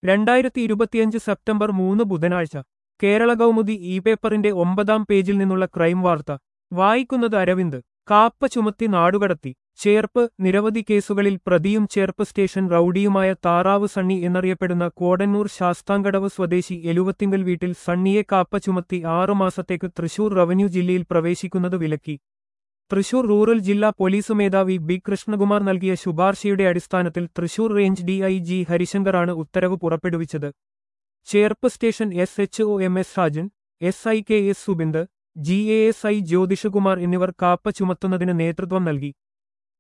2025 September 3 ബുധനാഴ്ച Kerala Kaumudi E പേപ്പറിന്റെ 9-ാം പേജിൽ നിന്നുള്ള ക്രൈം വാർത്ത വായിക്കുന്നത് അരവിന്ദ്. കാപ്പ ചുമത്തി നാടുകടത്തി. ചേർപ്പ്. നിരവധി കേസുകളിൽ പ്രതിയും ചേർപ്പ് സ്റ്റേഷൻ റൌഡിയുമായ താറാവ് സണ്ണി എന്നറിയപ്പെടുന്ന കോടന്നൂർ ശാസ്താംകടവ് സ്വദേശി എലുവത്തിങ്കൽ വീട്ടിൽ സണ്ണിയെ കാപ്പ ചുമത്തി 6 മാസത്തേക്ക് തൃശൂർ റവന്യൂ ജില്ലയിൽ പ്രവേശിക്കുന്നത് വിലക്കി. തൃശൂർ റൂറൽ ജില്ലാ പോലീസ് മേധാവി ബി കൃഷ്ണകുമാർ നൽകിയ ശുപാർശയുടെ അടിസ്ഥാനത്തിൽ തൃശൂർ റേഞ്ച് DIG ഹരിശങ്കറാണ് ഉത്തരവ് പുറപ്പെടുവിച്ചത്. Cherpu station SHO MS Shajan, SI KS Subind, GASI Jyothishkumar എന്നിവർ കാപ്പ ചുമത്തുന്നതിന് നേതൃത്വം നൽകി.